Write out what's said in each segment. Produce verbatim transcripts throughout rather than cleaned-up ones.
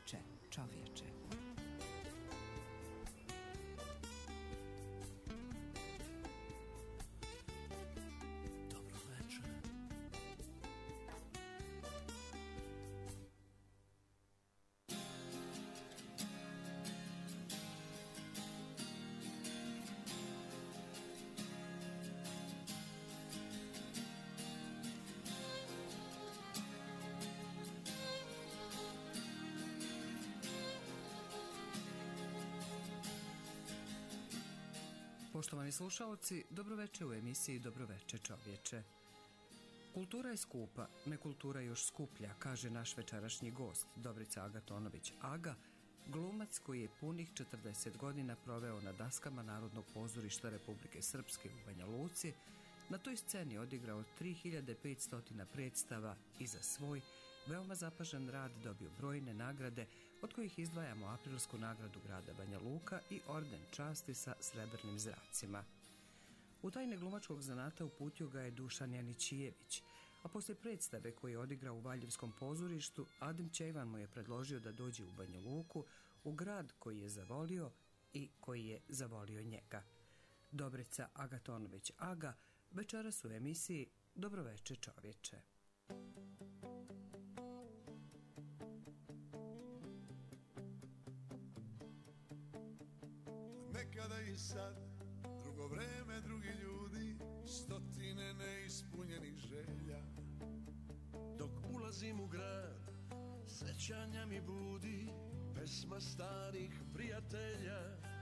Dobroveče, čovječe. Poštovani slušalci, dobroveče u emisiji Dobroveče čovječe. Kultura je skupa, nekultura još skuplja, kaže naš večerašnji gost, Dobrica Agatonović Aga, glumac koji je punih četrdeset godina proveo na daskama Narodnog pozorišta Republike Srpske u Banja Luci. Na toj sceni odigrao tri hiljade petsto predstava i za svoj veoma zapažen rad dobio brojne nagrade, od kojih izdvajamo aprilsku nagradu grada Banja Luka i orden časti sa srebrnim zracima. U tajne glumačkog zanata uputio ga je Dušan Janićijević, a poslije predstave koju je odigrao u Valjevskom pozorištu, Adim Ćejvan mu je predložio da dođe u Banja Luku, u grad koji je zavolio i koji je zavolio njega. Dobrica Agatonović Aga, večeras u emisiji Dobroveče čovječe. Nekada i sad, drugo vreme, drugi ljudi, stotine neispunjenih želja. Dok ulazim u grad, sećanja mi budi pesma starih prijatelja.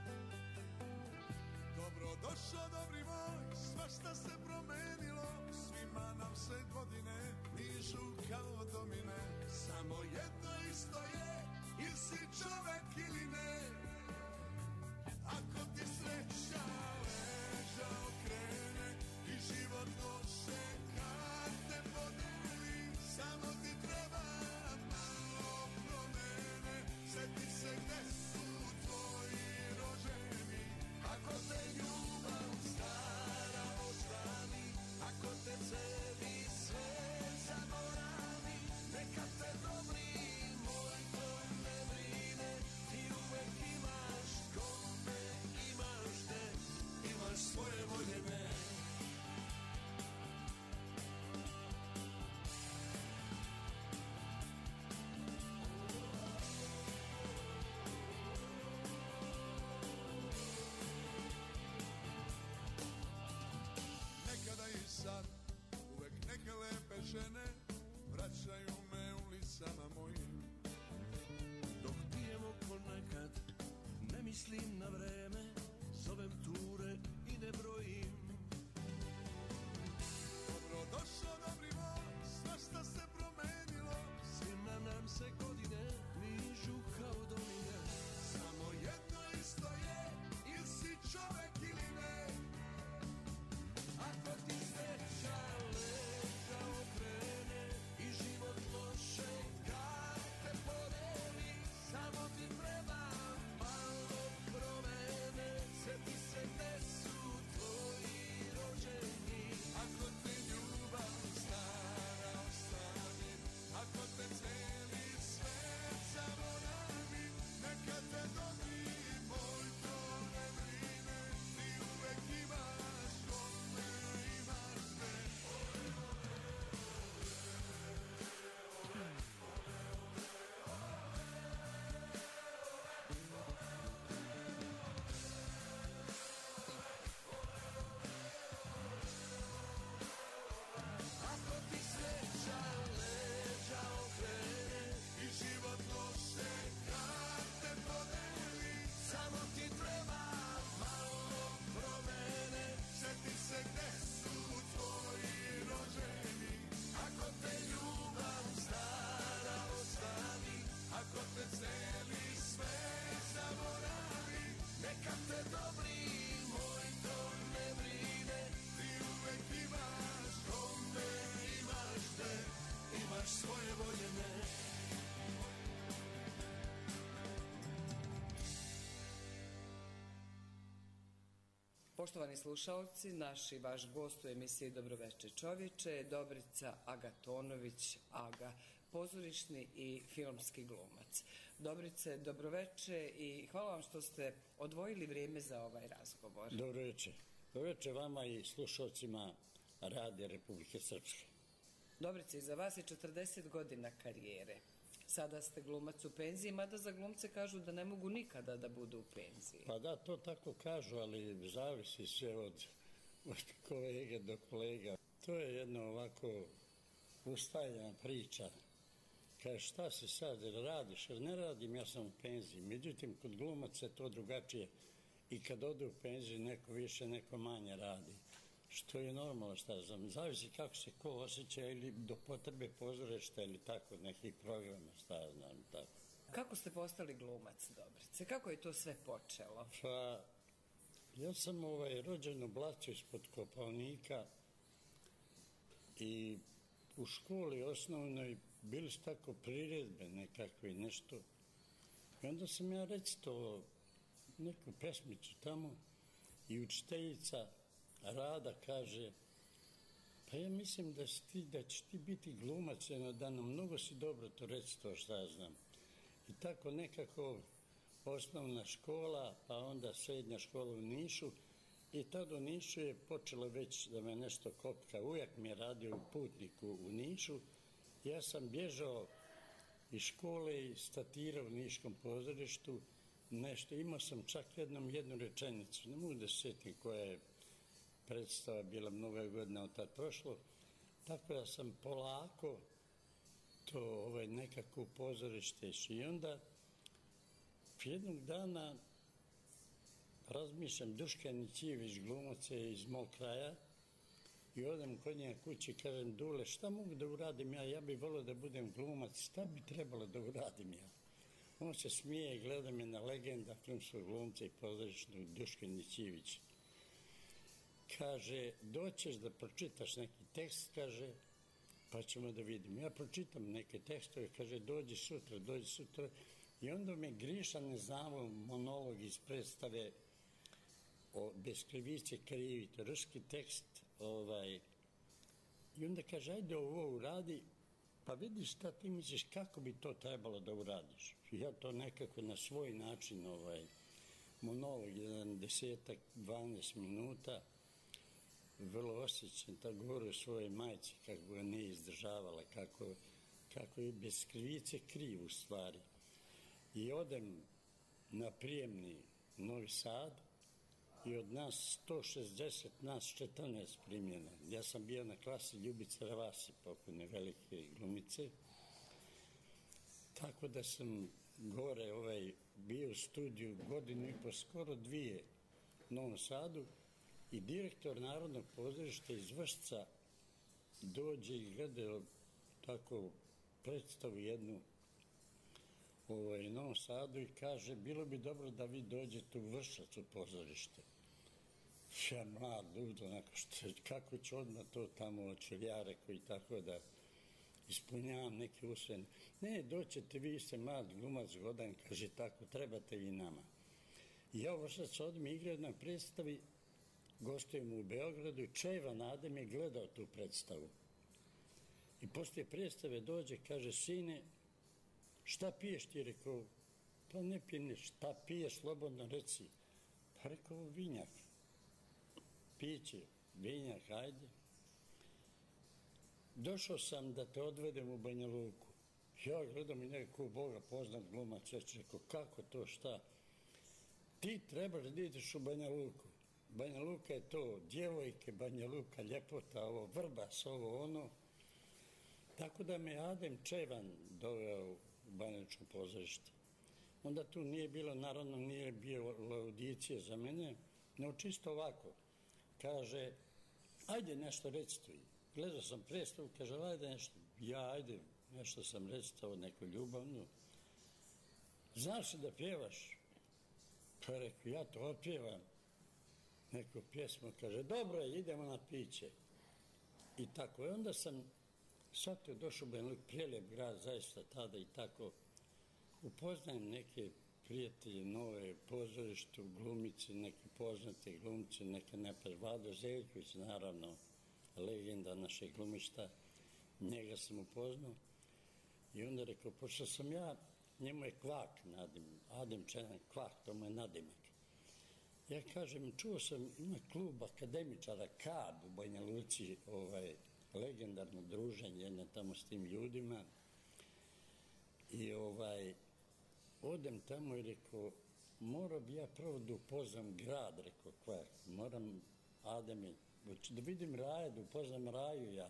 Dobro došao, dobri moj, svašta se promenilo, svima nam se godine nižu kao domine. Samo jedno isto je, ili si čovek ili ne. Ako ti sreća leđa okrene i život noće karte podeli, samo ti treba malo promene. Sjeti se gde su tvoji rođeni. Ako te ljubav stara osvani, ako te celi sve zaboravi, neka te dobri moj to ne brine. Ti uvek imaš kome, imaš te, imaš svoje voljene. Nekada i sad, uvek neke lepe žene vraćaju me ulicama mojim. Dok pijemo ponekad, ne mislim na vreme, zovem ture i ne brojim. Dobro došao, dobri moj, svašta se promenilo, Svima nam se godine nižu kao domine. samo jedno isto je, ili si čovek ili ne. Ako ti sreća leđa okrene i život loše karte podeli, samo ti treba malo promene. Sjeti se gde su tvoji rođeni. Ako te ljubav stara ostavi, ako te celi svet zaboravi, neka te dobri moj to ne brine. Ti uvek imaš kome, imaš te. Ako ti sreća leđa okrene I život loše karte podeli, samo ti treba malo promene. sjeti se gde su tvoji rođeni. Ako te ljubav stara ostavi, Ako te celi svet zaboravi, neka te dobri moj to ne brine. ti uvek imaš kome, imaš te, Imaš svoje voljene. Poštovani slušalci, naš i vaš gost u emisiji Dobroveče čovječe je Dobrica Agatonović Aga, pozorišni i filmski glumac. Dobrice, dobroveče i hvala vam što ste odvojili vrijeme za ovaj razgovor. Dobroveče. Dobroveče vama i slušalcima Radija Republike Srpske. Dobrice, za vas je četrdeset godina karijere. Sada ste glumac u penziji, mada za glumce kažu da ne mogu nikada da budu u penziji. Pa da, to tako kažu, ali zavisi sve od, od kolege do kolega. To je jedna ovako ustaljena priča. Kaže, šta se sad radiš? Jer ne radim, ja sam u penziji. Međutim, kod glumaca je to drugačije. I kad ode u penziju, neko više, neko manje radi. Što je normalno, šta znam. Zavisi kako se ko osjeća ili do potrebe pozorišta ili tako, nekih programa, šta znam, tako. Kako ste postali glumac, Dobrice? Kako je to sve počelo? Pa, ja sam ovaj, rođen u Blacu ispod Kopaonika i u školi osnovnoj bili su tako priredbe nekakve nešto. I onda sam ja recito neku pesmicu tamo i učiteljica Rada kaže, pa ja mislim da, ti, da će ti biti glumac jedno dana, mnogo si dobro to recito, šta ja znam. I tako nekako osnovna škola, pa onda srednja škola u Nišu i tada u Nišu je počelo već da me nešto kopka. Ujak mi je radio u Putniku u Nišu. Ja sam bježao iz škole i statirao u Niškom pozorištu. Nešto, imao sam čak jednom jednu rečenicu. Ne mogu da se sjetim koja je predstava bila mnogo godina od tad prošlo. Tako da sam polako to ovaj, nekako u pozorište išao. I onda jednog dana razmišljam, Duškan Ićijević glumac je iz mog kraja i odem kod njega kući i kažem, Dule, šta mogu da uradim ja? Ja bih volio da budem glumac, šta bi trebalo da uradim ja? On se smije i gleda me na legenda filmskog glumca i pozorišnog Duškan Ićijević. Kaže, doćeš da pročitaš neki tekst, kaže, pa ćemo da vidim. Ja pročitam neke tekstove, kaže, dođi sutra, dođi sutra. I onda me Griša Neznamov monolog iz predstave o Bez krivice krivi, to ruski tekst, ovaj, i onda kaže, ajde ovo uradi, pa vidiš šta ti misliš, kako bi to trebalo da uradiš. Ja to nekako na svoj način, ovaj, monolog, jedan desetak, dvanaest minuta, vrlo osjećan, tako govorio svojoj majci, kako ga nije izdržavala, kako, kako je bez krivice kriv u stvari. I odem na prijemni Novi Sad i od nas sto šezdeset, nas četrnaest primljena. Ja sam bio na klasi Ljubice Ravasi, pokojne velike glumice. Tako da sam gore ovaj, bio u studiju godinu i po, skoro dvije u Novom Sadu i direktor Narodnog pozorišta iz Vršca dođe i gleda tako predstavu jednu u Novom Sadu i kaže, bilo bi dobro da vi dođete u Vršac u pozorište. Ja mlad, lud, onako, što, kako ću odmah to tamo od Čeljare koji tako da ispunjavam neke uslove. Ne, doćete, vi ste mlad glumac, godan, kaže, tako, trebate vi nama. I ja u Vršac odmah igrao na predstavi, gostujem u Beogradu i Čeva Nadem je gledao tu predstavu. I poslije predstave dođe, kaže, sine, šta piješ ti, rekao, pa ne pije, šta piješ, slobodno reci. Pa rekao, vinjak. Piće, vinjak, ajde. Došao sam da te odvedem u Banja Luku. Ja gledam i nekako Boga poznat glumac, rekao, kako to, šta? Ti trebaš da ideš u Banja Luku. Banja Luka je to, djevojke, Banja Luka, ljepota, ovo, Vrbas, ovo, ono. Tako da me Adem Čevan doveo u Banjalučko pozorište. Onda tu nije bilo, naravno nije bilo audicije za mene, no čisto ovako. Kaže, ajde nešto recituj. Gledao sam predstavu, kaže, ajde nešto. Ja, ajde, nešto sam recitao, neku ljubavnu. Znaš li da pjevaš? Pa rekao, ja to otpjevam. Neku pjesmu, kaže, dobro je, idemo na piće. I tako, i onda sam shvatio, došao u Banja Luku, prelijep grad, zaista tada i tako. Upoznajem neke prijatelje, nove pozorište, glumice, neke poznate glumce, neke nepar, Vlado Zeljković, naravno, legenda našeg glumišta, njega sam upoznao. I onda rekao, pošto sam ja njemu je Kvak nadimak, Adem Čenak Kvak, to mu je nadimak. Ja kažem, čuo sam, ima klub akademičara K A B u Banja Luci, ovaj, legendarno druženje jedno tamo s tim ljudima. I ovaj, odem tamo i rekao, morao bi ja prvo da upoznam grad, rekao Kvak, moram, Ademe, da vidim Raja, da upoznam Raju ja,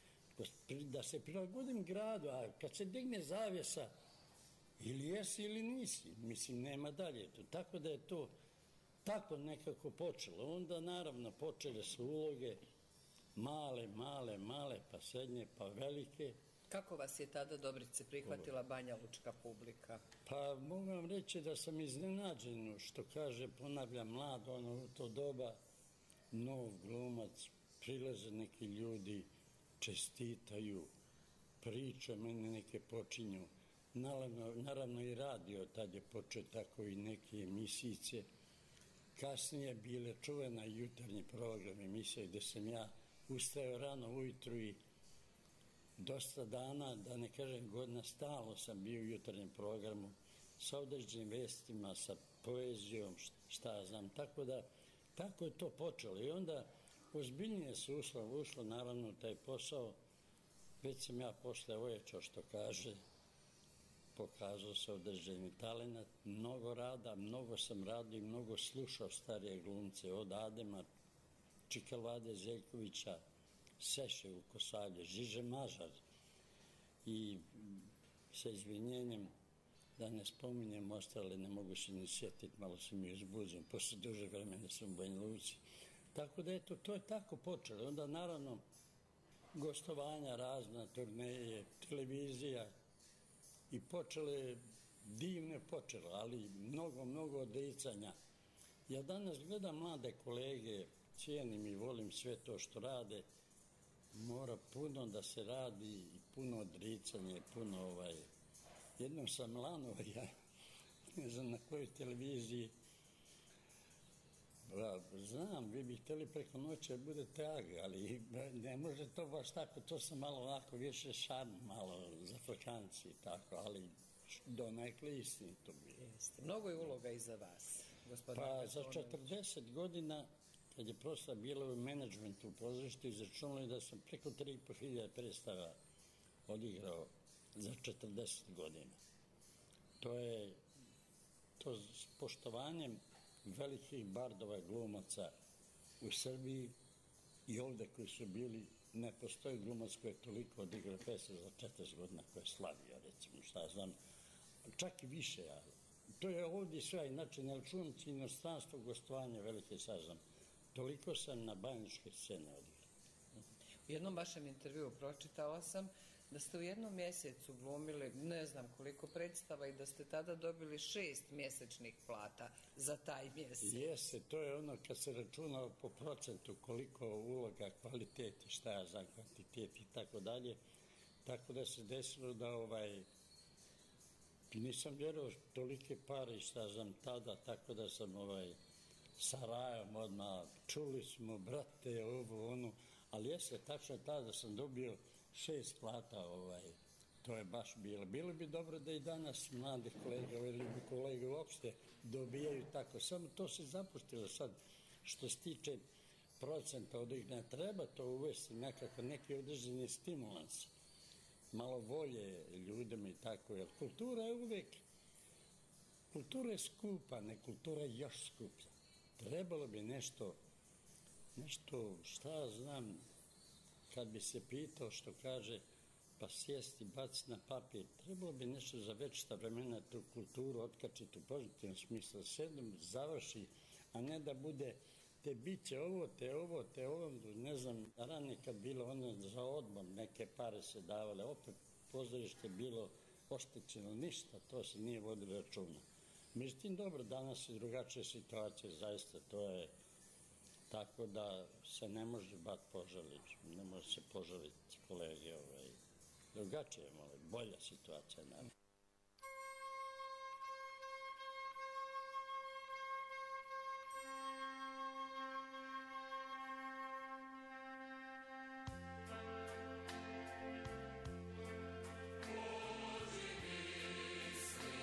da se prilagodim gradu, a kad se digne zavjesa, ili jesi ili nisi, mislim, nema dalje to. Tako da je to tako nekako počelo. Onda naravno počele su uloge, male, male, male, pa srednje, pa velike. Kako vas je tada, Dobrice, prihvatila banjalučka publika? Pa mogu vam reći da sam iznenađen, što kaže, ponavljam, mlad, ono u to doba, nov glumac, prilaze neki ljudi, čestitaju, priče mene neke počinju. Naravno, naravno i radio, tad je počeo tako i neke emisijice. Kasnije bile čuvena jutarnji program emisija gde sam ja ustajao rano ujutru i dosta dana, da ne kažem godina, stalno sam bio u jutarnjem programu sa određenim vestima, sa poezijom, šta ja znam. Tako da, tako je to počelo. I onda ozbiljnije se ušlo, ušlo naravno taj posao. Već sam ja posle ojačao, što kaže, pokazao se određeni talenat, mnogo rada, mnogo sam radio i mnogo slušao starije glumce, od Adema, Čikalvade Zeljkovića, Seše u Kosalje, Žiže Mažar i sa izvinjenjem, da ne spominjem ostale, ne mogu se ni sjetiti, malo sam i uzbuđen, posle duže vremena sam u Banja Luci. Tako da eto, to je tako počelo. Onda naravno gostovanja razna, turneje, televizija i počele, divne počelo, ali mnogo, mnogo odricanja. Ja danas gledam mlade kolege, cijenim i volim sve to što rade, mora puno da se radi i puno odricanje, puno ovaj... Jednom sam lanuo, ja ne znam na kojoj televiziji, znam, vi bi htjeli preko noće da budete agi, ali ne može to baš tako, to sam malo onako više šarm, malo za Afrikanci i tako, ali donekle istinito bi. Jeste. Mnogo je uloga iza vas, gospodine Pa Agatonović. za četrdeset godina, kad je prošla bila u menadžmentu u pozorištu, izračunali da sam preko tri i po hiljade predstava odigrao za četrdeset godina. To je, to s poštovanjem velikih bardova glumaca u Srbiji i ovde koji su bili, ne postoji glumac koji je toliko odigrao pesme za četrdeset godina koje je slavio, recimo, šta znam, čak i više, ja. To je ovdje sve, inače ne računajući inostranstvo, gostovanje velike, šta znam, toliko sam na banjalučke scene odigrao. U jednom vašem intervjuu pročitala sam da ste u jednom mjesecu glumili ne znam koliko predstava i da ste tada dobili šest mjesečnih plata za taj mjesec. Jeste, to je ono kad se računao po procentu koliko uloga, kvaliteti, šta ja znam, kvantitet i tako dalje. Tako da se desilo da ovaj, nisam vjerovao tolike pare i šta znam tada, tako da sam ovaj, sa Rajom odmah, čuli smo, brate, ovo, ono, ali jeste, tačno tada sam dobio šest plata, ovaj, to je baš bilo. Bilo bi dobro da i danas mladi kolege ili kolege uopšte dobijaju tako, samo to se zapustilo sad. Što se tiče procenta odigranja, treba to uvesti nekako, neki određeni stimulans, malo volje ljudima i tako, jer kultura je uvek, kultura je skupa, ne, kultura je još skuplja. Trebalo bi nešto, nešto, šta ja znam, kad bi se pitao, što kaže, pa sjesti, baci na papir, trebalo bi nešto za večita vremena tu kulturu otkačiti u pozitivnom smislu, sedom, završi, a ne da bude te biće ovo, te ovo, te ovo, ne znam, ranije kad bilo ono za odmor, neke pare se davale, opet pozorište bilo oštećeno, ništa, to se nije vodilo računa. Međutim, dobro, danas je drugačija situacija, zaista, to je tako da se ne može bat požaliti, ne može se požaliti kolege, ovaj, drugačija je malo, bolja situacija, naravno. Pođi misli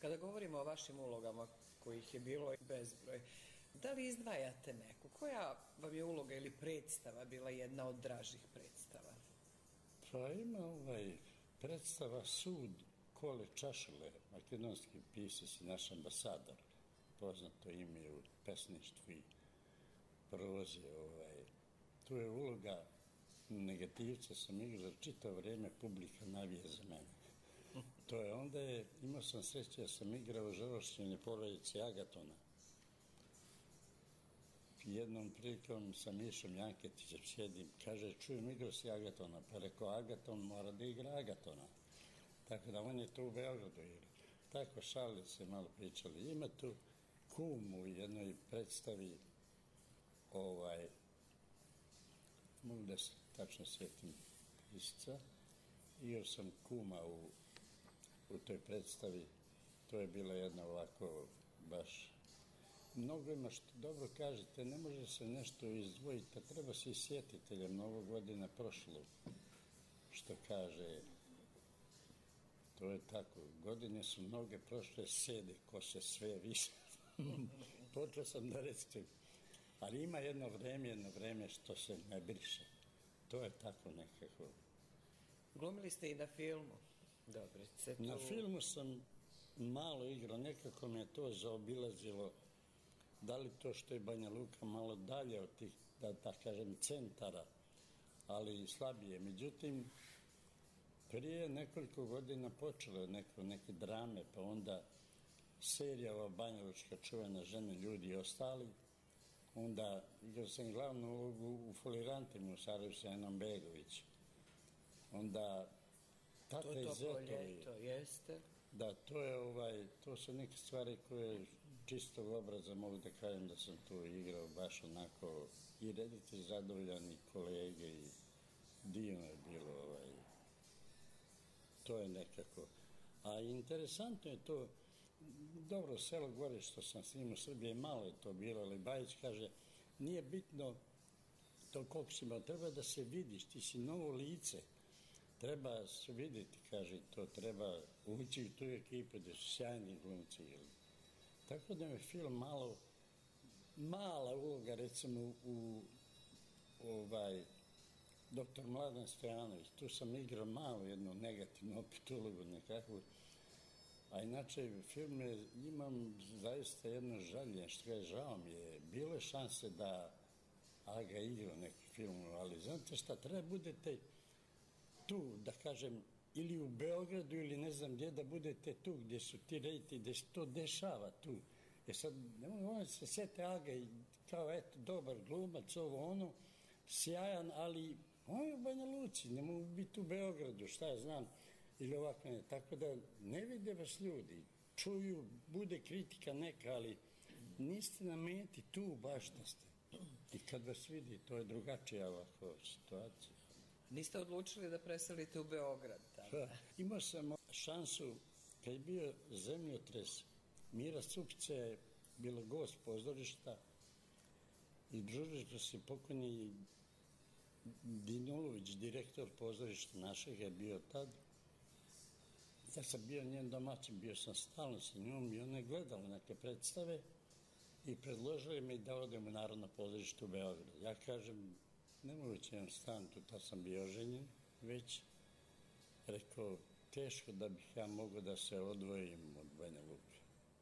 Kada govorimo o vašim ulogama, kojih je bilo bezbroj, da li izdvajate neku? Koja vam je uloga ili predstava bila jedna od dražih predstava? Pa ima ovaj predstava Sud Kole Čašile, makedonski pisac i naš ambasador. Poznato ime u pesništvu i prozi. Ovaj. Tu je uloga negativca, sam igrao čitavo vrijeme, publika navije za mene. To je onda je, imao sam sreće da sam igrao žalošćene porodice Agatona. Jednom prilikom sam išao Janketića, sjedim, kaže, čujem, igrao si Agatona, pa rekao, Agaton mora da igra Agatona. Tako da on je tu u Beogradu igrao. Tako šalili se, malo pričali. Ima tu kum u jednoj predstavi, ovaj, mogu da se tačno sjetim pisca, igrao sam kuma u, u toj predstavi. To je bila jedna ovako baš... Mnogo ima što dobro kažete, ne može se nešto izdvojiti, a treba se i sjetiti, jer mnogo godina prošlo, što kaže, to je tako, godine su mnoge prošle, sede ko se sve više, počeo sam da recim, ali ima jedno vreme, jedno vreme što se ne briše, to je tako nekako. Glumili ste i na filmu, Dobrice. Na filmu sam malo igrao, nekako me to zaobilazilo. Da li to što je Banja Luka malo dalje od tih, da, da kažem, centara, ali slabije. Međutim, prije nekoliko godina počelo neko, neke drame, pa onda serija ova Banja Lučka čuvena Žene, ljudi i ostali. Onda igrao sam glavnu ulogu u Folirantima u Sarajevu sa Enom Begović. Onda Tata i Zetovi. To jeste. Da, to je ovaj, to su neke stvari koje čistog obraza mogu da kažem da sam tu igrao baš onako i reditelj zadovoljan i kolege i divno je bilo ovaj, to je nekako. A interesantno je to, dobro, Selo gore što sam s njim u Srbiji, malo je to bilo, ali Bajić kaže, nije bitno to koliko si imao, treba da se vidiš, ti si novo lice. Treba se vidjeti, kaže, to treba ući u tu ekipu gdje su sjajni glumci. Tako da mi je film malo, mala uloga, recimo, u, u ovaj, doktor Mladen Stojanović. Tu sam igrao malo jednu negativnu opet ulogu nekakvu. A inače, film je, imam zaista jedno žaljenje, što je žao mi je. Bilo je šanse da Aga igra neki film, ali znate šta, treba budete tu, da kažem, ili u Beogradu ili ne znam gdje, da budete tu gdje su ti rejti, gdje se to dešava tu. Jer sad, nemoj se sjete Aga i kao, eto, dobar glumac, ovo ono, sjajan, ali on je u Banja Luci, ne mogu biti u Beogradu, šta ja znam, ili ovako ne. Tako da ne vide vas ljudi, čuju, bude kritika neka, ali niste na meti tu baš da ste. I kad vas vidi, to je drugačija ovako situacija. Niste odlučili da preselite u Beograd? Pa, imao sam šansu, kad je bio zemljotres, Mira Cupica je bila gost pozorišta i družili se pokojni Dinulović, direktor pozorišta našeg, je bio tad. Ja sam bio njen domaćin, bio sam stalno sa njom i ona je gledala neke predstave i predložila mi da odem u Narodno pozorište u Beograd. Ja kažem, nemoguće imam stan, tu tad sam bio oženjen već. Rekao, teško da bih ja mogao da se odvojim od Banja Luke.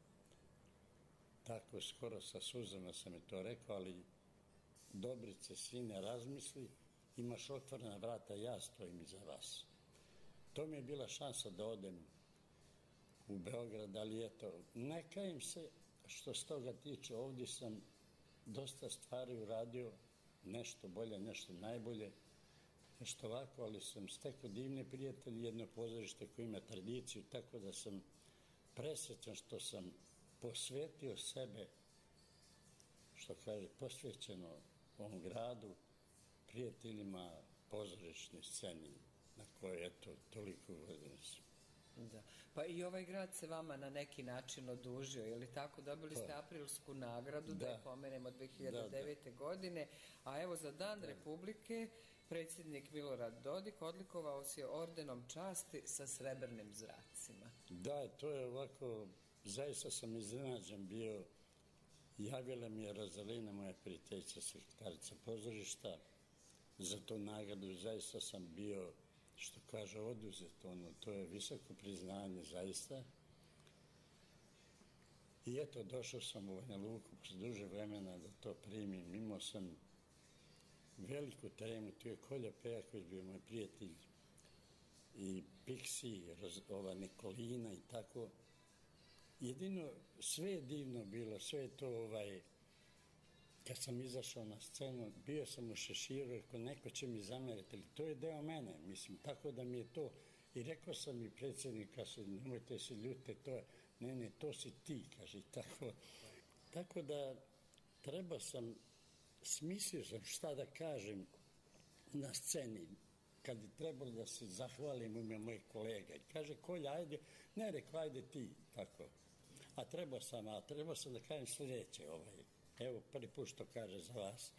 Tako skoro sa suzama sam mi to rekao, ali Dobrice, sine, razmisli, imaš otvorena vrata, ja stojim iza vas. To mi je bila šansa da odem u Beograd, ali eto, ne kajem se što s toga tiče, ovdje sam dosta stvari uradio, nešto bolje, nešto najbolje, nešto ovako, ali sam stekao divne prijatelje, jedno pozorište koje ima tradiciju, tako da sam presrećan što sam posvetio sebe, što kaže, posvećeno ovom gradu, prijateljima pozorišnoj sceni, na kojoj, eto, toliko godina sam. Da. Pa i ovaj grad se vama na neki način odužio, je li tako? Dobili ste aprilsku nagradu, da, da je pomenemo, dve hiljade devete. Da, da. godine, a evo za Dan da. Republike predsjednik Milorad Dodik odlikovao se ordenom časti sa srebrnim zracima. Da, to je ovako zaista sam iznenađen bio. Javila mi je Rozalina, moja prijateljica, sekretarica pozorišta, za tu nagradu. Zaista sam bio, što kaže, oduzet. Ono, to je visoko priznanje, zaista. I eto, došao sam u Banja Luku posle duže vremena da to primim. Imao sam veliku tremu, tu je Kolja Pejaković bio moj prijatelj, i Piksi, ova Nikolina i tako. Jedino, sve je divno bilo, sve je to, ovaj, kad sam izašao na scenu, bio sam u šeširu, rekao, neko će mi zameriti, ali to je deo mene, mislim, tako da mi je to, i rekao sam i predsjednika, nemojte se ljute, to je, ne, ne, to si ti, kaže, i tako. Tako da, treba sam, smislio sam šta da kažem na sceni, kad je trebalo da se zahvalim u ime mojih kolega. Kaže, Kolja, ajde, ne, rekao, ajde ti, tako. A trebao sam, a trebao sam da kažem sljedeće, ovaj, evo, prvi put što kaže za vas.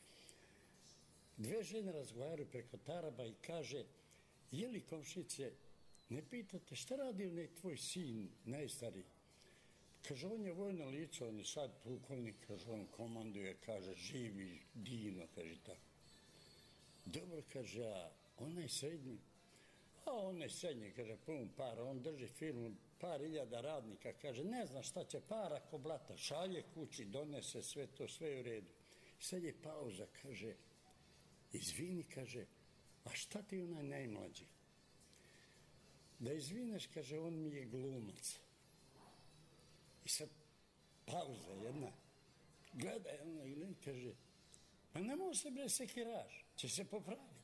Dve žene razgovaraju preko taraba i kaže, je li, komšnice, ne pitate šta radi onaj tvoj sin, najstariji? Kaže, on je vojno lice, on je sad pukovnik, kaže, on komanduje, kaže, živi, divno, kaže, tako. Dobro, kaže, a onaj srednji? A onaj srednji, kaže, pun para, on drži firmu, par iljada radnika, kaže, ne zna šta će para ko blata, šalje kući, donese sve to, sve je u redu. Sad je pauza, kaže, izvini, kaže, a šta ti onaj najmlađi? Da izvineš, kaže, on mi je glumac. I sad pauza jedna, gledaj, ona i kaže, pa ne može se bre sekiraš, će se popraviti.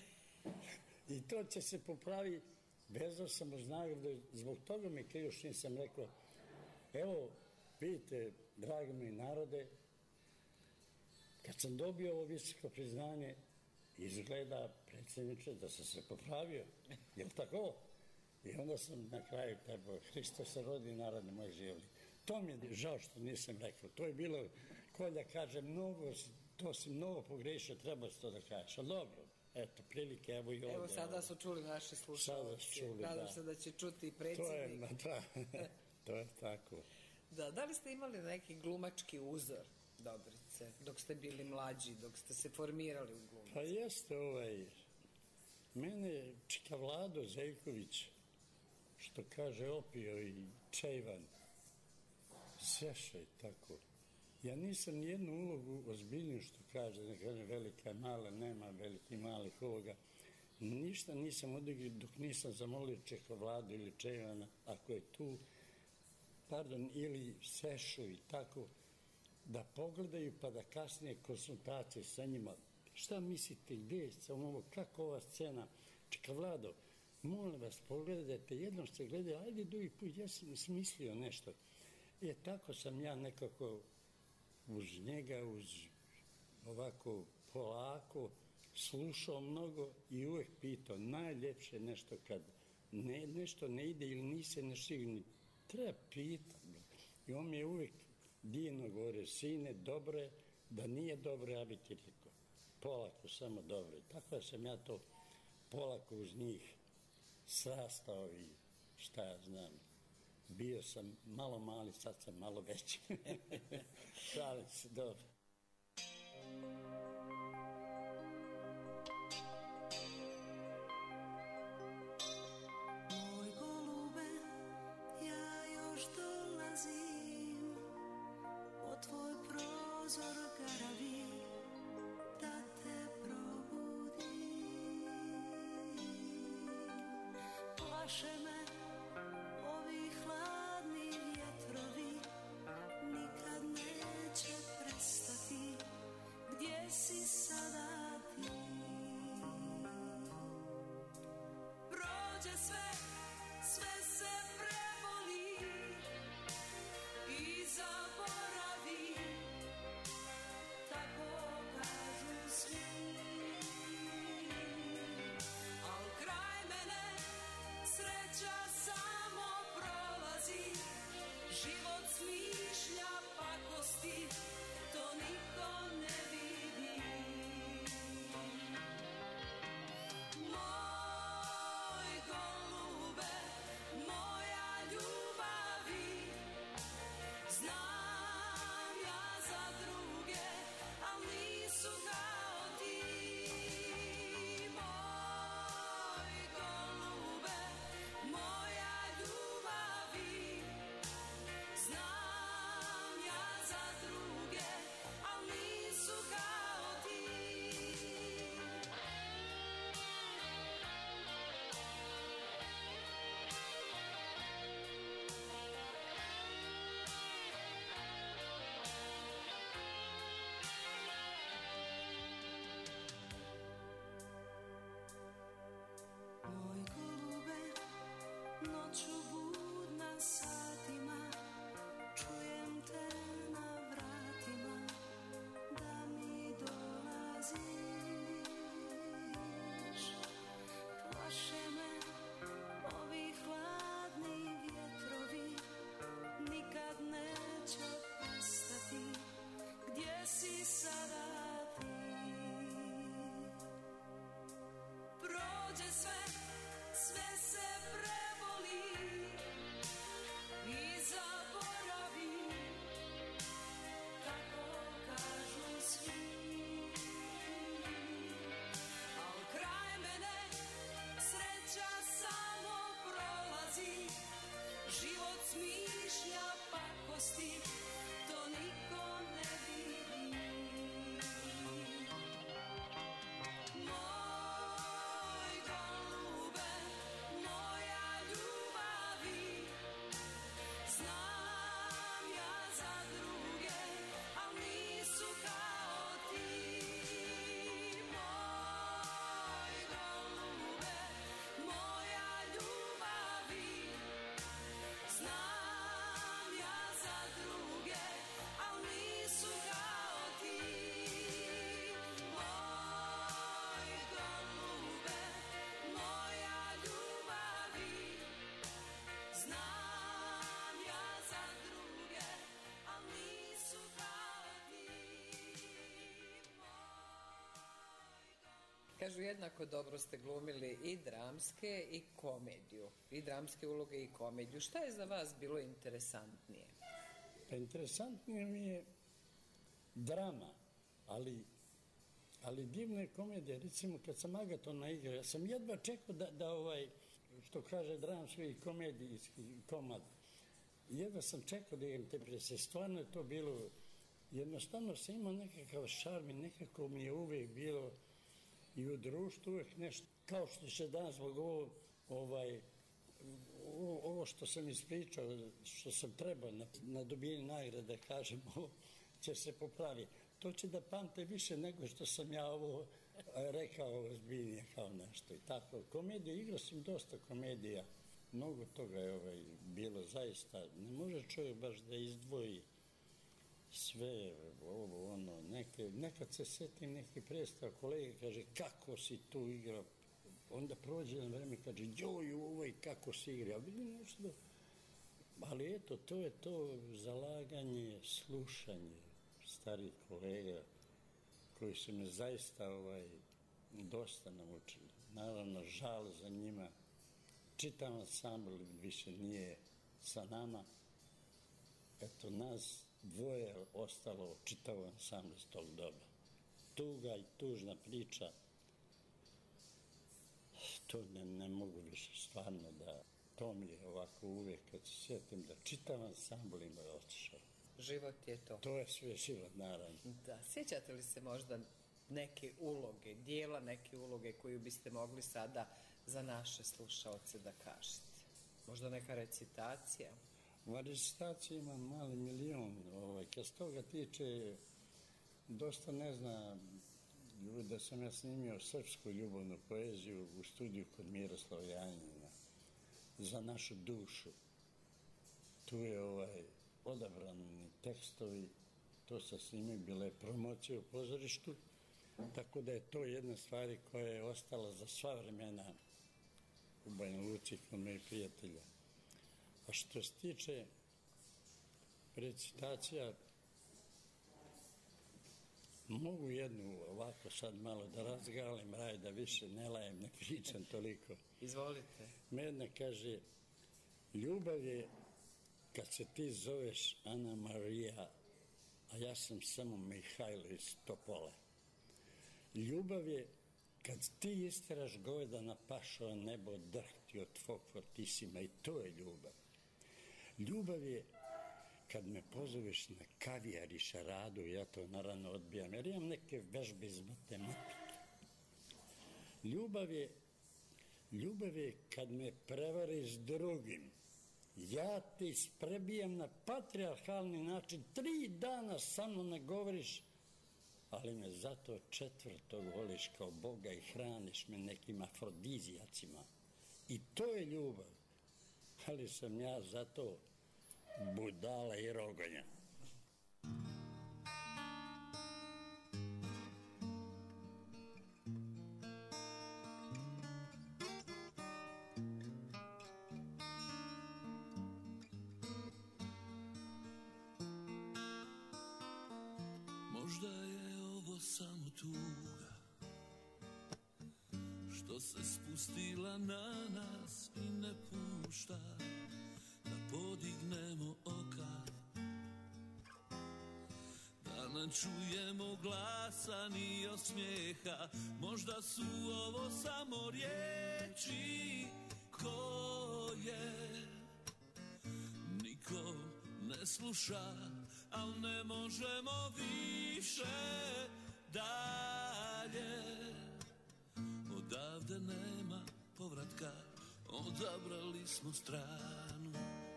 I to će se popraviti. Vezao sam uz nagradu, zbog toga mi kad još nisam rekao, evo, vidite, dragi moji narode, kad sam dobio ovo visoko priznanje, izgleda, predsjedniče, da sam se popravio. Jel' tako? I onda sam na kraju trebao, Hristo se rodi, narode moji živli. To mi je žao što nisam rekao. To je bilo, Kolja kaže, mnogo, to si mnogo pogrešio, treba se to da kažeš. Ali dobro, eto, prilike, evo i ovdje. Evo, sada su čuli naši slušalci. Sada su čuli, da. Nadam se da će čuti i predsjednik. To je, da, to je tako. Da, da li ste imali neki glumački uzor, Dobrice, dok ste bili mlađi, dok ste se formirali u glumac? Pa jeste ovaj, mene čika Vlado Zeljković, što kaže, opio i Čejvan, Sešaj, tako. Ja nisam nijednu ulogu ozbiljniju, što kaže, ne kažem velika, mala, nema velikih malih uloga. Ništa nisam odigrao dok nisam zamolio Čehovladu ili Čejvana, ako je tu, pardon, ili Sešu i tako, da pogledaju pa da kasnije konsultacije sa njima. Šta mislite, gdje je samo ovo, kako ova scena? Čehovlado, molim vas, pogledajte, jednom ste gledali, ajde drugi put, ja sam smislio nešto. E, tako sam ja nekako uz njega, uz ovako polako, slušao mnogo i uvek pitao, najljepše nešto kad ne, nešto ne ide ili nisi nešigni, treba pitati. I on mi je uvek divno govorio, sine, dobro je, da nije dobro, ja bi ti rekao, polako, samo dobro. Tako da sam ja to polako uz njih srastao i šta ja znam. Bio sam malo mali, sad sam malo veći. Šalim se, dobro. Moj golube, ja još dolazim, o tvoj prozor garavi, da te probudim. Plaše me ovi hladni vjetrovi, nikad neće prestati, gdje si sada ti? Prođe sve, sve se preboli i zaboravi, tako kažu svi. Al kraj mene sreća Kažu, jednako dobro ste glumili i dramske i komediju. I dramske uloge i komediju. Šta je za vas bilo interesantnije? Pa interesantnije mi je drama, ali, ali divna je komedija. Recimo, kad sam Agatona igrao, ja sam jedva čekao da, da ovaj, što kaže, dramski i komedijski komad. Jedva sam čekao da igram te prese. Stvarno je to bilo, jednostavno sam imao nekakav šarm i nekako mi je uvijek bilo i u društvu uvijek nešto, kao što će danas zbog ovo, ovaj, ovo, ovo što sam ispričao, što sam trebao na, na dobijenju nagrade, kažem, ovo će se popraviti. To će da pamte više nego što sam ja ovo rekao ozbiljnije kao nešto. I tako, komedije, igrao sam dosta komedija, mnogo toga je ovaj, bilo zaista. Ne može čovjek baš da izdvoji sve, ovo, ono, neke, nekad se setim neki predstav, kolega kaže, kako si tu igrao, onda prođe na vreme, kaže, joj, ovaj, kako si igrao, vidim nešto, ali eto, to je to zalaganje, slušanje starih kolega, koji su me zaista, ovaj, dosta naučili. Naravno, žal za njima, čitav ansambl više nije sa nama, eto, nas dvoje ostalo čitavo ansambl s tog doba. Tuga i tužna priča, to ne, ne mogu više stvarno da, to mi je ovako uvijek kad se sjetim da čitav ansambl ima otišao. Život je to. To je sve život, naravno. Da, sjećate li se možda neke uloge, dijela neke uloge koju biste mogli sada za naše slušaoce da kažete? Možda neka recitacija? U recitaciji imam mali milion, ovaj, kad se toga tiče, dosta ne zna da sam ja snimio srpsku ljubavnu poeziju u studiju kod Miroslava Janjina za našu dušu. Tu je ovaj, odabrani tekstovi, to sa snimio, bila je promocija u pozorištu, tako da je to jedna stvar koja je ostala za sva vremena u Banja Luci kod mojih prijatelja. A što se tiče recitacija, mogu jednu ovako sad malo da razgalim raj, da više ne lajem, ne pričam toliko. Izvolite. Jedna kaže, ljubav je kad se ti zoveš Ana Marija, a ja sam samo Mihajlo iz Topole. Ljubav je kad ti isteraš goveda na pašo nebo, drhti od tvog fortisima, i to je ljubav. Ljubav je kad me pozoveš na kavijar i šaradu, ja to naravno odbijam, jer imam neke vežbe iz matematike. Ljubav je, ljubav je kad me prevariš drugim. Ja te isprebijam na patrijarhalni način, tri dana sa mnom ne govoriš, ali me zato četvrtog voliš kao Boga i hraniš me nekim afrodizijacima. I to je ljubav. Ali sam ja zato budala i rogonja. Možda je ovo samo tuga što se spustila na nas i ne pušta da podignemo oka, da ne čujemo glasa ni osmijeha. Možda su ovo samo riječi koje niko ne sluša, al ne možemo više dalje. Odavde nema povratka, odabrali smo stranu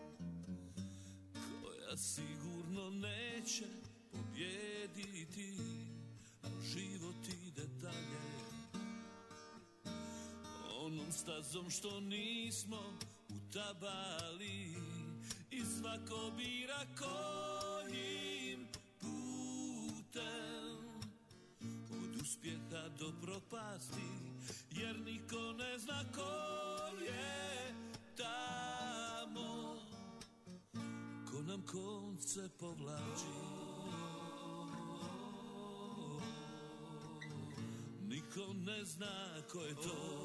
koja sigurno neće pobjediti, a život ide dalje onom stazom što nismo utabali, i svako bira kojim putem, od uspjeha do propasti, jer niko ne zna ko je tamo, ko nam konce povlači. Niko niko ne zna ko je to.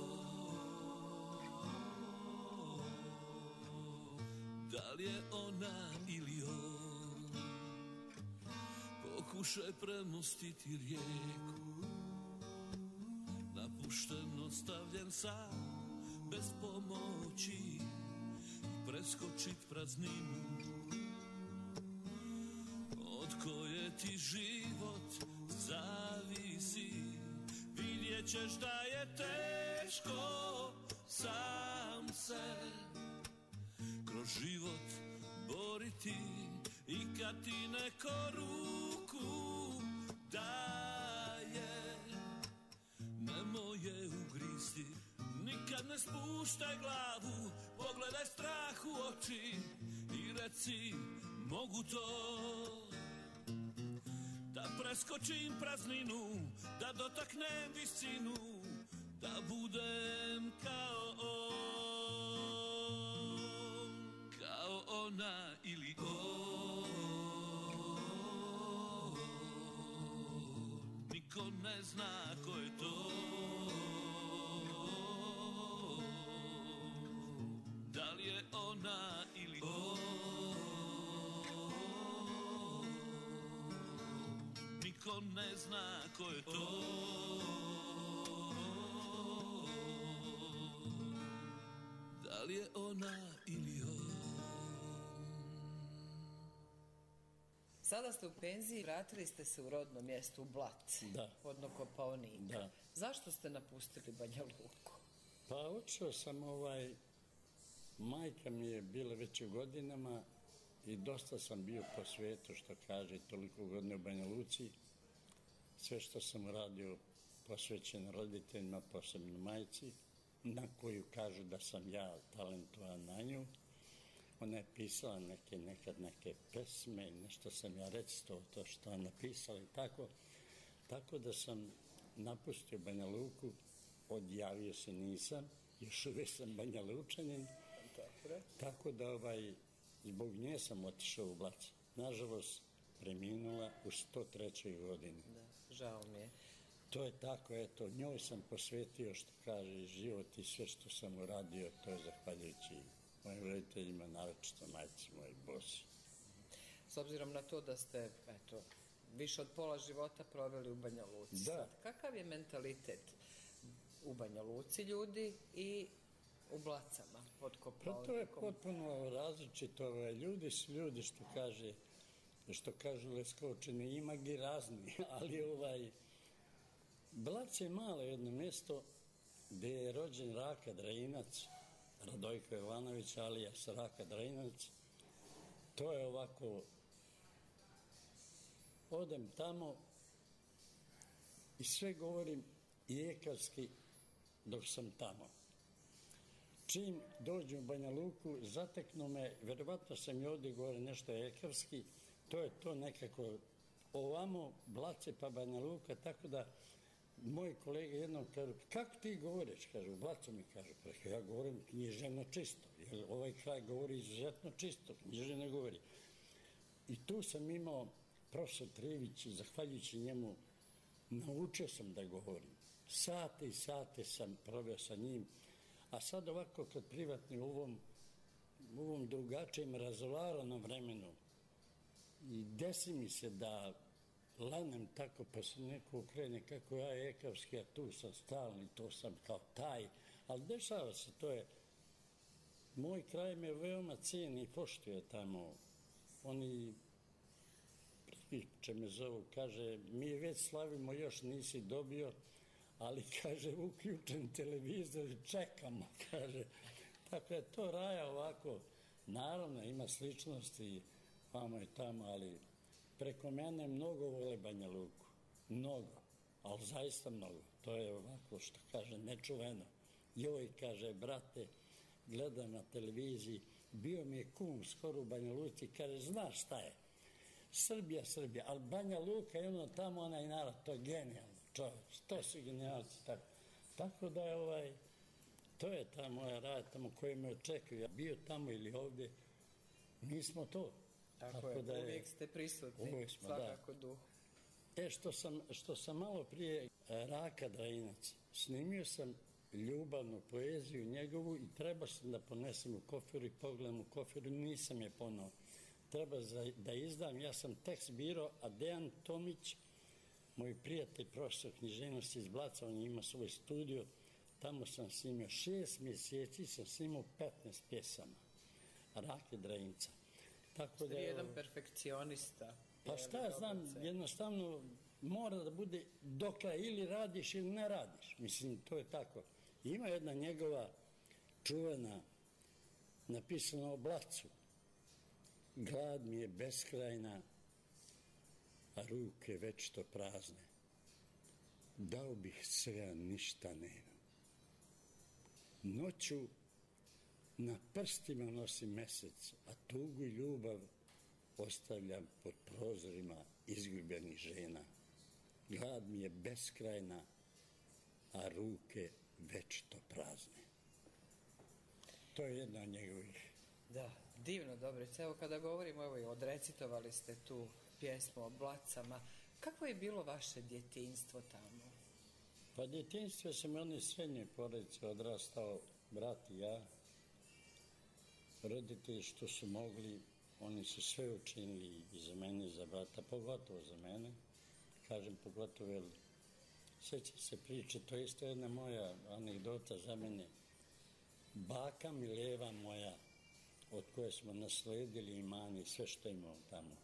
Da li je ona ili on? Pokušaj premostiti rijeku, napušten, ostavljen sam, bez pomoći, i preskočit prazninu od koje ti život zavisi. Vidjet ćeš da je teško sam se kroz život boriti, i kad ti neko ruku daje, nemoj je ugristi. Nikad ne spuštaj glavu, pogledaj strah u oči i reci mogu to. Da preskočim prazninu, da dotaknem visinu, da budem kao on, kao ona ili on. Niko ne zna ko je to. Da li je ona ili on? Niko ne zna ko je to. Da li je ona ili on? Sada ste u penziji, vratili ste se u rodno mjesto u Blac, Da. podno Kopaonika. Da. Zašto ste napustili Banja Luku? Pa otišao sam ovaj, majka mi je bila već u godinama i dosta sam bio po svijetu, što kaže, toliko godina u Banja Luci. Sve što sam radio posvećen roditeljima, posebno majci, na koju kažu da sam ja talentovan na nju. Ona je pisala neke, nekad neke pesme, nešto sam ja recito to što je napisala i tako. Tako da sam napustio Banja Luku, odjavio se nisam, još uvijek sam Banja Lučanin. Tako da ovaj, zbog nje sam otišao u Blac. Nažalost, preminula u sto trećoj godini. Da, žao mi je. To je tako, eto, njoj sam posvetio, što kaže, život i sve što sam uradio, to je zahvaljujući mojim roditeljima, naročito majci moj Bosi. S obzirom na to da ste, eto, više od pola života proveli u Banja Luci. Da. Sad, kakav je mentalitet u Banja Luci ljudi i u Blacama pod Pa to je Kopaonikom? potpuno različito. Ovaj, ljudi su ljudi, što kaže, što kažu Leskovčani, ima gi razni, ali ovaj, Blac je malo jedno mjesto gdje je rođen Raka Drajinac, Radojko Jovanović, alijas Raka Drajinac. To je ovako, odem tamo i sve govorim i ekavski dok sam tamo. Čim dođem u Banja Luku, zateknu me, verovatno sam i ovdje govorio nešto ekavski, to je to nekako ovamo, Blace pa Banja Luka, tako da moji kolege jednom kažu, kako ti govoriš, kažu, u Blacu mi kažu, pa ja govorim književno čisto, jer ovaj kraj govori izuzetno čisto, književno govori. I tu sam imao profesor Trivić i zahvaljujući njemu naučio sam da govorim. Sate i sate sam proveo sa njim, a sad ovako kad privatni u ovom, u ovom drugačijem razvaranom vremenu i desi mi se da lanem tako pa se neko ukrene kako ja ekavski, a tu sam stalni, to sam kao taj, ali dešava se, to je, moj kraj me veoma cijeni i poštuje tamo. Oni priče me zovu, kaže, mi već slavimo, još nisi dobio, ali kaže, uključen televizor i čekamo, kaže. Tako je to raja ovako, naravno ima sličnosti, vamo i tamo, ali preko mene mnogo vole Banja Luku, mnogo, ali zaista mnogo. To je ovako što kaže, nečuveno. Joj, kaže, brate, gledam na televiziji, bio mi je kum skoro u Banja Luci, kaže, znaš šta je? Srbija, Srbija, ali Banja Luka je ono tamo, onaj narod, to je genijalno, čovječ, to su genijalci, tako. Tako da je ovaj, to je ta moja rad tamo koji me očekuju. Ja bio tamo ili ovdje, nismo to. Tako, tako je, da je, uvijek ste prisutni, uvijek smo, svakako da. duh. E, što sam, što sam malo prije e, Raka Drajinac, snimio sam ljubavnu poeziju njegovu i treba sam da ponesem u koferu i pogledam u koferu, nisam je ponovo. Treba za, da izdam, ja sam tekst birao, a Dejan Tomić, moj prijatelj, profesor književnosti iz Blaca, on ima svoj studio, tamo sam snimio šest mjeseci, sam snimao petnaest pjesama Rake Drajinca. Tako da, jedan perfekcionista. Pa šta ja znam, jednostavno mora da bude do kraja, ili radiš ili ne radiš. Mislim, to je tako. Ima jedna njegova čuvena, napisana o Blacu. Glad mi je beskrajna, a ruke večito prazne. Dao bih sve, a ništa nemam. Noću na prstima nosim mesec, a tugu i ljubav ostavljam pod prozorima izgubljenih žena. Glad mi je beskrajna, a ruke večito prazne. To je jedna od njegovih. Da, divno, Dobrice. Evo kada govorimo, evo i odrecitovali ste tu pjesmu o Blacama. Kako je bilo vaše djetinjstvo tamo? Pa djetinjstvo sam u onoj srednjoj porodici odrastao, brat i ja. Roditelji što su mogli, oni su sve učinili i za mene i za brata, pogotovo za mene. Kažem pogotovo, jer sjećam se priče, to je isto jedna moja anegdota za mene. Baka Mileva moja, od koje smo nasledili iman i sve što imamo tamo.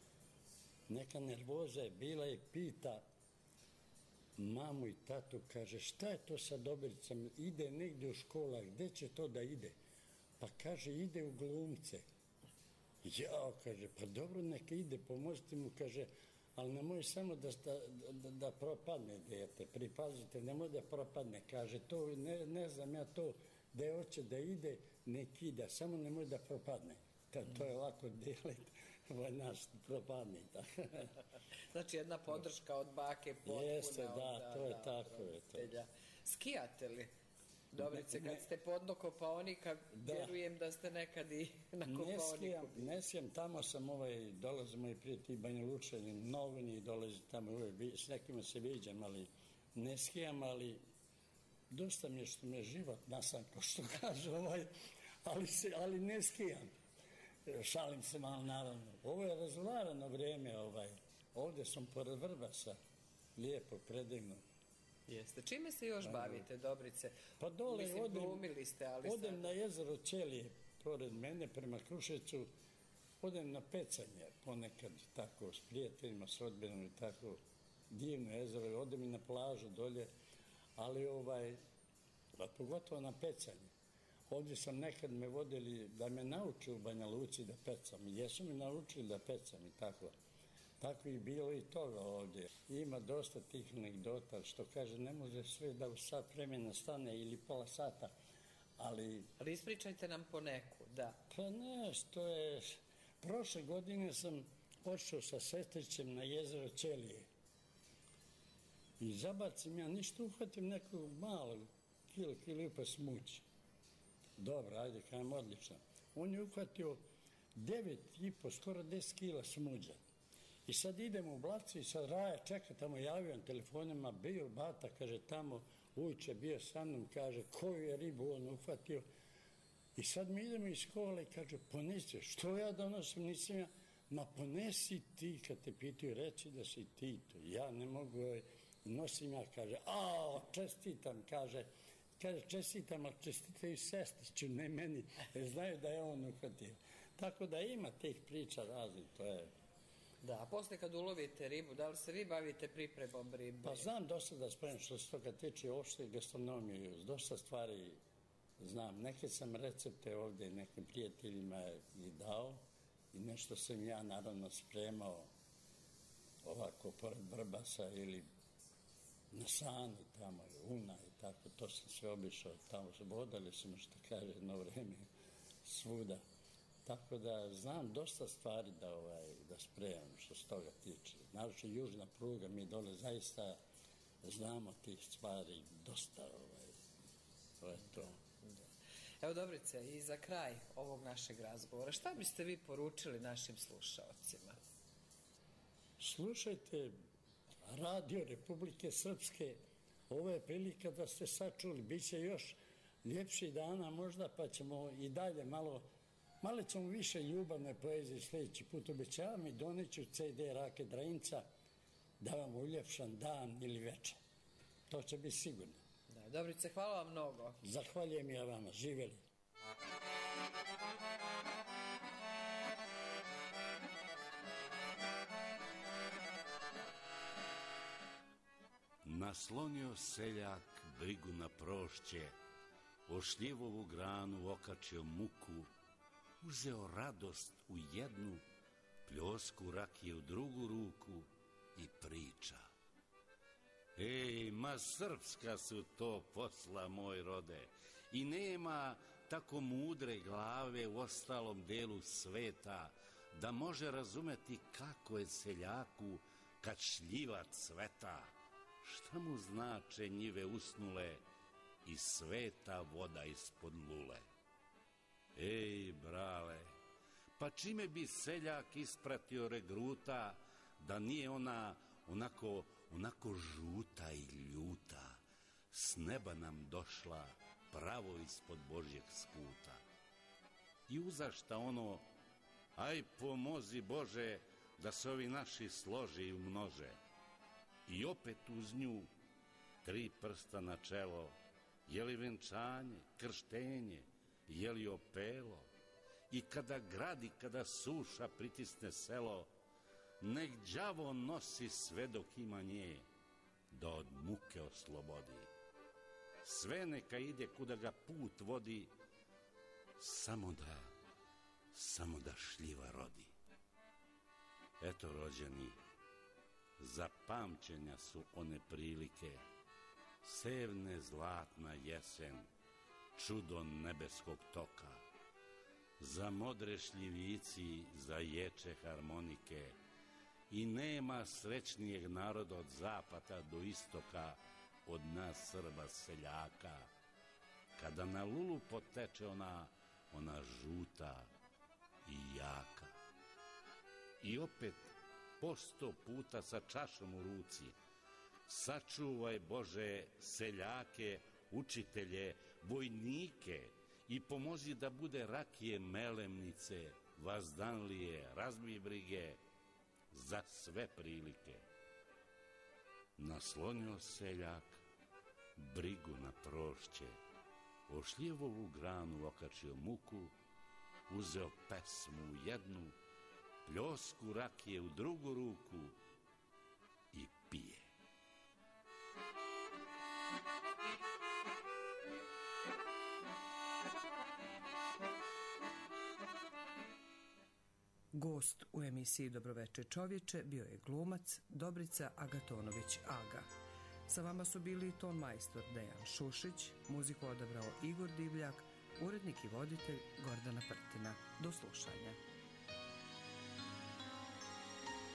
Neka nervoza je bila i pita mamu i tatu, kaže, šta je to sa Dobricom, ide negdje u škola, gdje će to da ide? Pa kaže, ide u glumce. Ja, kaže, pa dobro, neka ide, pomozite mu, kaže, ali nemoj samo da, da, da, da propadne dijete, pripazite, nemoj da propadne, kaže, to ne, ne znam ja to, da je hoće da ide, nek ide, samo nemoj da propadne. To, to je lako deliti, ovaj naš propadne. Znači jedna podrška od bake potpuna. Jeste, da, da, to je da, tako. Je to. Skijate li? Dobrice, kad ste podno Kopaonika, da. Vjerujem da ste nekad i na Kopaoniku. Ne skijam, ne skijam, tamo sam ovaj, dolaze moji prijatelji Banja Lučani, novini, dolaze tamo, uvijek, s nekima se viđam, ali ne skijam, ali dosta mi je što me život nasan, ko što kažu, ovaj, ali, se, ali ne skijam. Šalim se malo, naravno. Ovo je razvarano vrijeme, ovaj. Ovdje sam pored Vrbasa, lijepo, predivno. Jeste. Čime se još bavite, Dobrice? Pa dole Mislim, odem, glumili ste, ali odem sad... na jezero Ćelije, pored mene, prema Kruševcu, odem na pecanje, ponekad tako, s prijateljima, s rodbinom i tako, divno jezero, odem i na plažu dolje, ali ovaj, pa pogotovo na pecanje. Ovdje sam nekad me vodili da me nauči u Banja Luci da pecam. Jesu mi naučili da pecam i tako. Tako i bilo i toga ovdje. Ima dosta tih anegdota, što kaže, ne može sve da u sat vremena stane ili pola sata, ali... Ali ispričajte nam po neku, da. Pa ne, što je... Prošle godine sam odšao sa sestrićem na jezero Ćelije. I zabacim ja, ništa uhvatim nekog malog kilo, kilo i pa smući. Dobro, ajde, kajem, odlično. On je uhvatio devet i po, skoro deset kila smuđa. I sad idemo u Blacu i sad Raja čeka tamo, javio on telefonima, bio bata, kaže, tamo ujče bio sa mnom, kaže, koju je ribu on uhvatio. I sad mi idemo iz škole i kaže, ponesi, što ja donosim, nisam ja, ma ponesi ti, kad te pitaju, reći da si ti to. Ja ne mogu, nosim ja, kaže, a čestitam, kaže, kaže, čestitam, ali čestitaju sestriću, ne meni, jer znaju da je on uhvatio. Tako da ima tih priča raznih, to je... Da, a posle kad ulovite ribu, da li se vi bavite pripremom ribe? Pa znam dosta da spremam što se toga tiče uopšte gastronomiju, dosta stvari znam. Neke sam recepte ovdje nekim prijateljima i dao i nešto sam ja naravno spremao ovako pored Vrbasa ili na Sani tamo, Una i tako, to sam sve obišao tamo, vodali su me što kaže jedno vreme svuda. Tako da znam dosta stvari da, ovaj, da spremam što se toga tiče. Naravno južna pruga, mi dole zaista znamo tih stvari dosta. Ovaj, to je to. Evo Dobrice, i za kraj ovog našeg razgovora, šta biste vi poručili našim slušaocima? Slušajte radio Republike Srpske, ovo je prilika da ste sačuli. Biće još ljepših dana možda, pa ćemo i dalje malo, malo ćemo više ljubavne poezije sljedeći put. Obećavam i doneću ce de Rake Drajinca da vam uljepšan dan ili večer. To će biti sigurno. Da, Dobrice, hvala vam mnogo. Zahvaljujem ja vama. Živjeli. Naslonio seljak brigu na prošće, o šljivovu granu okačio muku, uzeo radost u jednu, pljosku rakije u drugu ruku i priča. Ej, ma srpska su to posla, moj rode, i nema tako mudre glave u ostalom delu sveta da može razumeti kako je seljaku kad šljiva cveta. Šta mu znače njive usnule i sveta voda ispod lule? Ej, brale, pa čime bi seljak ispratio regruta da nije ona onako, onako žuta i ljuta, s neba nam došla pravo ispod Božjeg skuta. I uzašta ono, aj pomozi Bože da se ovi naši slože i umnože. I opet uz nju tri prsta na čelo, je li venčanje, krštenje, je li opelo? I kada gradi, kada suša pritisne selo, nek đavo nosi sve dok ima nje, da od muke oslobodi. Sve neka ide kuda ga put vodi, samo da, samo da šljiva rodi. Eto, rođeni, za pamćenja su one prilike, sevne zlatna jesen, čudo nebeskog toka, za modre šljivici, za ječe harmonike, i nema srećnijeg naroda od zapada do istoka od nas Srba seljaka, kada na lulu poteče ona, ona žuta i jaka. I opet po sto puta sa čašom u ruci, sačuvaj Bože seljake, učitelje, vojnike i pomozi da bude rakije melemnice, vazdanlije, razbij brige, za sve prilike. Naslonio seljak brigu na prošće, o šljivovu granu okačio muku, uzeo pesmu u jednu, pljosku rakije u drugu ruku i pije. Gost u emisiji Dobroveče čovječe bio je glumac Dobrica Agatonović Aga. Sa vama su bili ton majstor Dejan Šušić, muziku odabrao Igor Divljak, urednik i voditelj Gordana Prtina. Do slušanja.